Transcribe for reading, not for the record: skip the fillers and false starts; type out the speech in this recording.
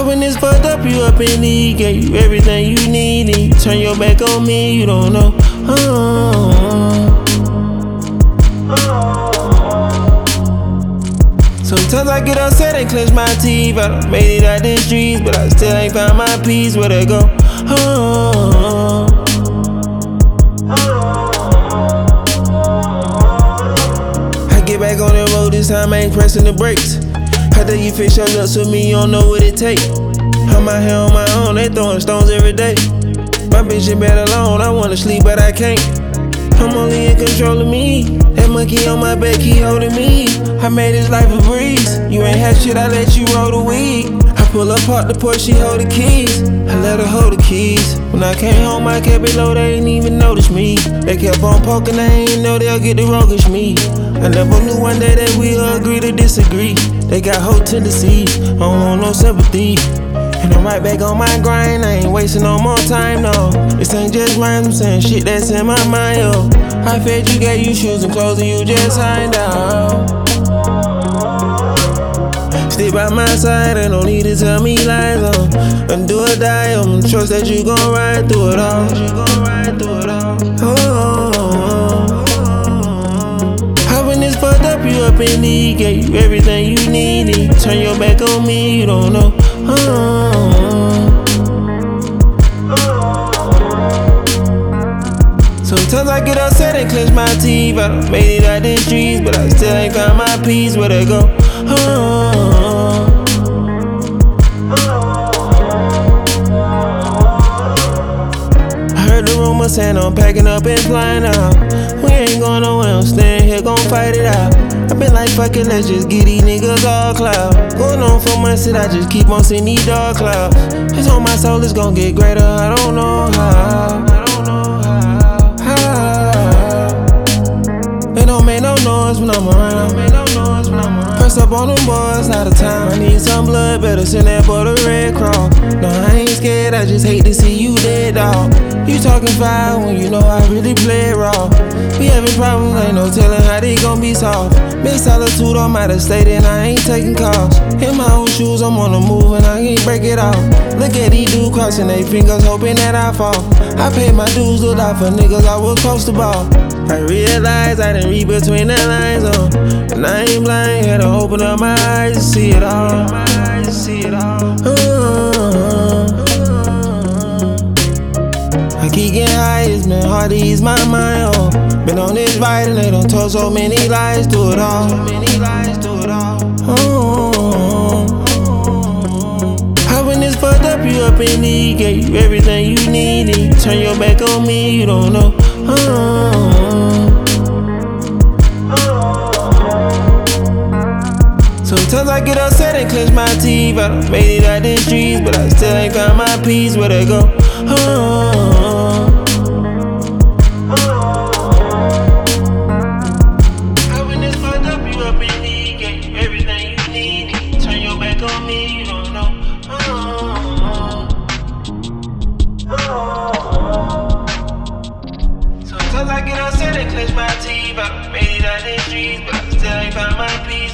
when it's fucked up, you up in need. Gave you everything you need, and you turn your back on me, you don't know. Sometimes I get upset and clench my teeth. I done made it out the streets, but I still ain't found my peace. Where to go? I get back on the road, this time I ain't pressing the brakes. How do you fix your nuts with me? You don't know what it take. I'm out here on my own, they throwing stones every day. My bitch in bed alone, I wanna sleep but I can't. I'm only in control of me. That monkey on my back, he holding me. I made his life a breeze. You ain't had shit, I let you roll the weed. I pull up, park the Porsche, she hold the keys. I let her hold the keys. When I came home, I kept it low, they ain't even notice me. They kept on poking, they ain't know they'll get the roguish me. I never knew one day that we'll agree to disagree. They got whole tendencies, I don't want no sympathy. And I'm right back on my grind, I ain't wasting no more time, no. This ain't just rhymes, I'm saying shit that's in my mind, yo. I fed you, gave you shoes and clothes, and you just signed out. Stay by my side, and don't need to tell me lies, and do or die, trust that you gon' ride through it all. How when it's fucked up, you up in need, gave you everything you need, and you turn your back on me, you don't know. Sometimes I get upset and clench my teeth. I done made it out the streets, but I still ain't found my peace. Where to go? I heard the rumor saying I'm packing up and flying out. We ain't going nowhere, I'm staying here, gon' fight it out. I been like, fuck it, let's just get these niggas all cloud. Going on for months that I just keep on seeing these dark clouds. It's on my soul, it's gon' get greater, I don't know how. They don't make no noise when I'm around. Press up on them boys out of town. I need some blood, better send that boy the Red Cross. No, I ain't scared, I just hate to see you dead, dawg. You talking foul when you know I really play raw. We having problems, ain't no telling how they gon' be solved. Big solitude, I'm out of state and I ain't taking calls. In my own shoes, I'm on the move and I can't break it off. Look at these dudes crossing their fingers, hoping that I fall. I paid my dues, looked out for niggas, I was close to ball. I realized I didn't read between the lines, and I ain't blind, had to open up my eyes to see it all. I keep getting high, it's been hard to ease my mind, Been on this ride and they done told so many lies through it all. How when it's fucked up, you up in need, gave you everything you need, and you turn your back on me, you don't know. Sometimes I get upset and clench my teeth. I done made it out the streets, but I still ain't found my peace. Where to go? How when it's fucked up, you up in need, gave you everything you need, and you turn your back on me, you don't know. Sometimes I get upset and clench my teeth. I done made it out the streets, but I still ain't found my peace.